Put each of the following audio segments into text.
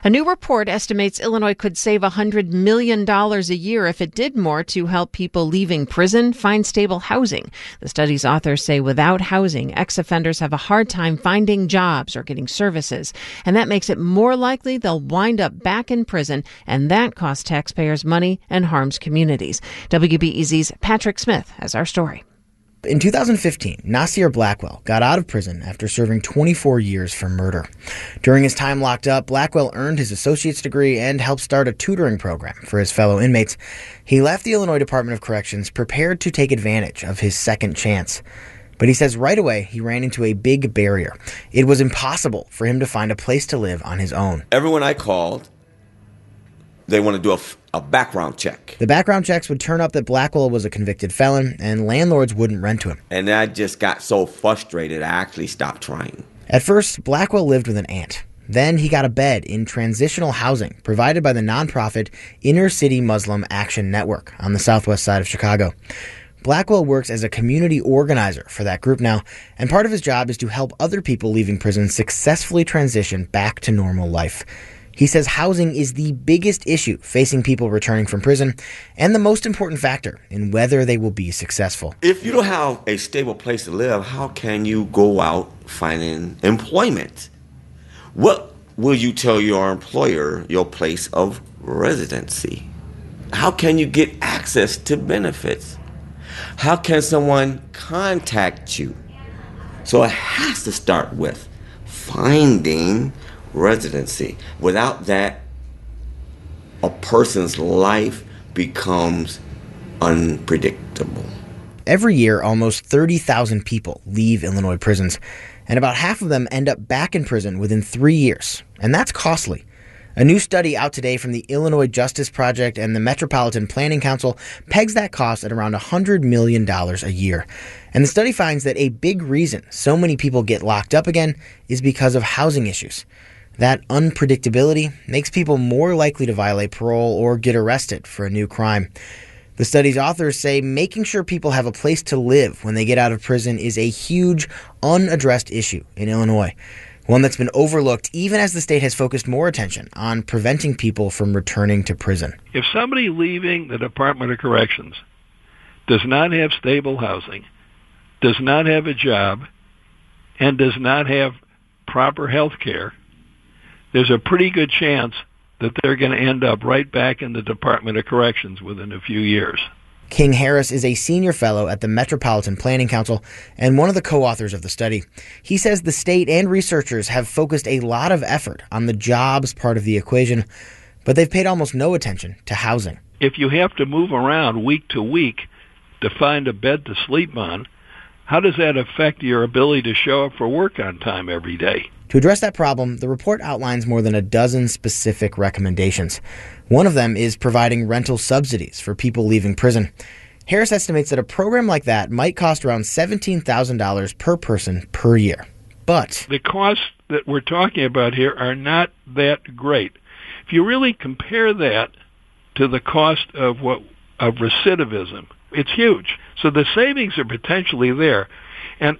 A new report estimates Illinois could save $100 million a year if it did more to help people leaving prison find stable housing. The study's authors say without housing, ex-offenders have a hard time finding jobs or getting services, and that makes it more likely they'll wind up back in prison, and that costs taxpayers money and harms communities. WBEZ's Patrick Smith has our story. In 2015, Nasir Blackwell got out of prison after serving 24 years for murder. During his time locked up, Blackwell earned his associate's degree and helped start a tutoring program for his fellow inmates. He left the Illinois Department of Corrections prepared to take advantage of his second chance. But he says right away he ran into a big barrier. It was impossible for him to find a place to live on his own. Everyone I called, they want to do a background check. The background checks would turn up that Blackwell was a convicted felon, and landlords wouldn't rent to him. And I just got so frustrated, I actually stopped trying. At first, Blackwell lived with an aunt. Then he got a bed in transitional housing provided by the nonprofit Inner City Muslim Action Network on the southwest side of Chicago. Blackwell works as a community organizer for that group now, and part of his job is to help other people leaving prison successfully transition back to normal life. He says housing is the biggest issue facing people returning from prison and the most important factor in whether they will be successful. If you don't have a stable place to live, how can you go out finding employment? What will you tell your employer your place of residency? How can you get access to benefits? How can someone contact you? So it has to start with finding residency. Without that, a person's life becomes unpredictable. Every year, almost 30,000 people leave Illinois prisons, and about half of them end up back in prison within 3 years, and that's costly. A new study out today from the Illinois Justice Project and the Metropolitan Planning Council pegs that cost at around $100 million a year. And the study finds that a big reason so many people get locked up again is because of housing issues. That unpredictability makes people more likely to violate parole or get arrested for a new crime. The study's authors say making sure people have a place to live when they get out of prison is a huge, unaddressed issue in Illinois, one that's been overlooked even as the state has focused more attention on preventing people from returning to prison. If somebody leaving the Department of Corrections does not have stable housing, does not have a job, and does not have proper health care, there's a pretty good chance that they're going to end up right back in the Department of Corrections within a few years. King Harris is a senior fellow at the Metropolitan Planning Council and one of the co-authors of the study. He says the state and researchers have focused a lot of effort on the jobs part of the equation, but they've paid almost no attention to housing. If you have to move around week to week to find a bed to sleep on, how does that affect your ability to show up for work on time every day? To address that problem, the report outlines more than a dozen specific recommendations. One of them is providing rental subsidies for people leaving prison. Harris estimates that a program like that might cost around $17,000 per person per year. But the costs that we're talking about here are not that great. If you really compare that to the cost of recidivism, it's huge. So the savings are potentially there. And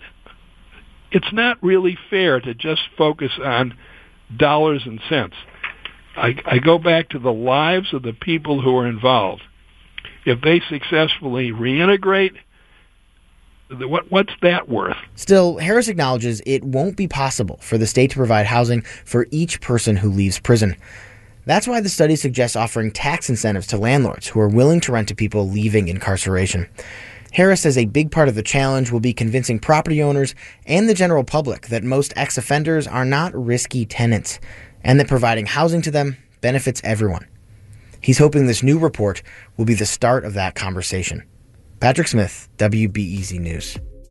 it's not really fair to just focus on dollars and cents. I go back to the lives of the people who are involved. If they successfully reintegrate, what's that worth? Still, Harris acknowledges it won't be possible for the state to provide housing for each person who leaves prison. That's why the study suggests offering tax incentives to landlords who are willing to rent to people leaving incarceration. Harris says a big part of the challenge will be convincing property owners and the general public that most ex-offenders are not risky tenants and that providing housing to them benefits everyone. He's hoping this new report will be the start of that conversation. Patrick Smith, WBEZ News.